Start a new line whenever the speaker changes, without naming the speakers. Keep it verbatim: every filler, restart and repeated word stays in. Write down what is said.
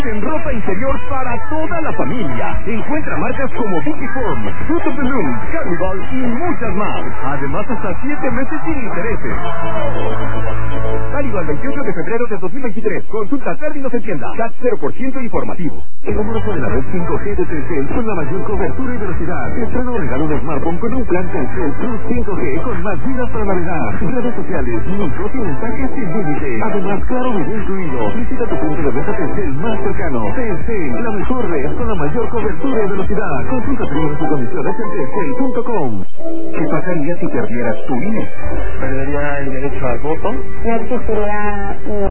En ropa interior para toda la familia. Encuentra marcas como Vicky Form, Fruit of the Loom, Carnival y muchas más. Además, hasta siete meses sin intereses. Válido al veintiocho de febrero de dos mil veintitrés. Consulta términos en tienda. C A T cero por ciento informativo. El número de la red cinco G de Telcel con la mayor cobertura y velocidad. Te estreno regalo un smartphone con un plan Telcel Plus cinco G con más vidas para navegar. Redes sociales, micros y mensajes sin límite. Además, claro video incluido. Visita tu punto de venta Telcel más cercano. Telcel, la mejor red con la mayor cobertura y velocidad. Consulta términos y condiciones en telcel punto com. ¿Qué pasaría si perdieras tu I N E?
Perdería el derecho al voto.
No existiría